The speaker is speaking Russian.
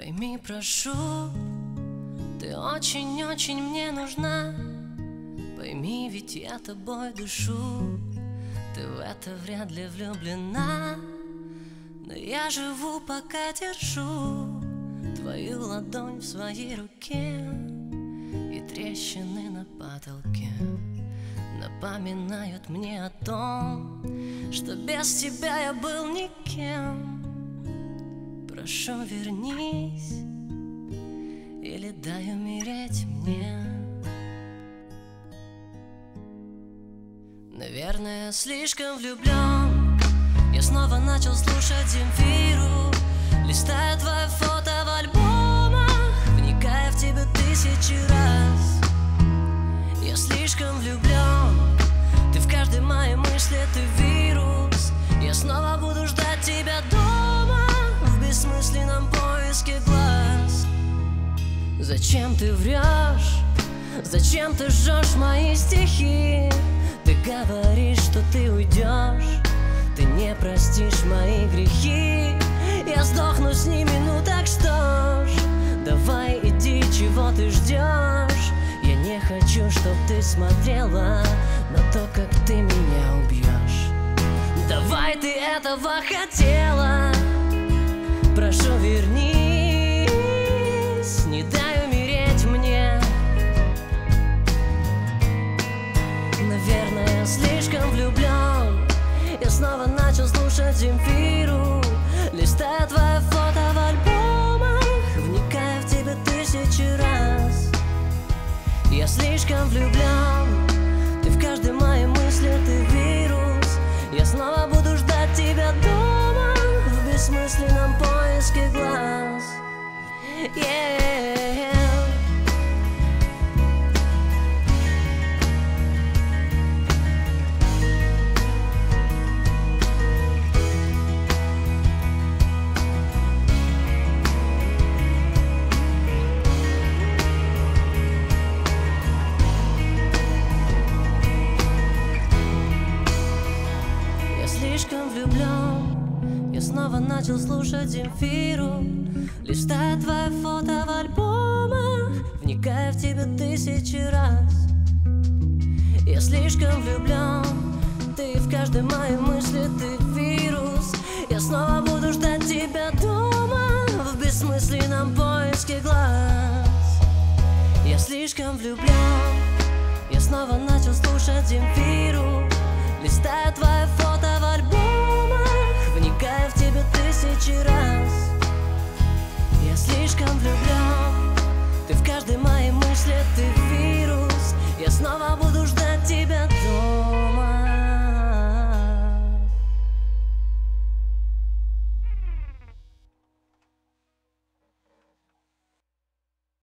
Пойми, прошу, ты очень-очень мне нужна. Пойми, ведь я тобой дышу. Ты в это вряд ли влюблена, но я живу, пока держу твою ладонь в своей руке. И трещины на потолке напоминают мне о том, что без тебя я был никем. Прошу, вернись, или дай умереть мне. Наверное, слишком влюблен. Я снова начал слушать Земфиру, листая твое фото в альбомах, вникая в тебя тысячи раз. Я слишком влюблен. Ты в каждой моей мысли, ты вирус. Я снова буду ждать тебя дома, в бессмысленном поиске глаз. Зачем ты врешь? Зачем ты жжешь мои стихи? Ты говоришь, что ты уйдешь, ты не простишь мои грехи. Я сдохну с ними, ну так что ж, давай иди, чего ты ждешь? Я не хочу, чтоб ты смотрела на то, как ты меня убьешь. Давай, ты этого хотела. Прошу, вернись, не дай умереть мне. Наверное, я слишком влюблен. Я снова начал слушать Земфиру, листая твое фото в альбомах, вникая в тебя тысячи раз. Я слишком влюблен. Ты в каждой моей мысли, ты вирус. Я снова буду ждать тебя дома, в бессмысленном поиске глаз. Слишком влюблен. Я снова начал слушать Земфиру, листая твое фото в альбомах, вникая в тебя тысячи раз. Я слишком влюблен. Ты в каждой моей мысли, ты вирус. Я снова буду ждать тебя дома, в бессмысленном поиске глаз. Я слишком влюблен. Я снова начал слушать Земфиру, листая твое фото в альбомах, вникая в тебя тысячи раз. Я слишком влюблен.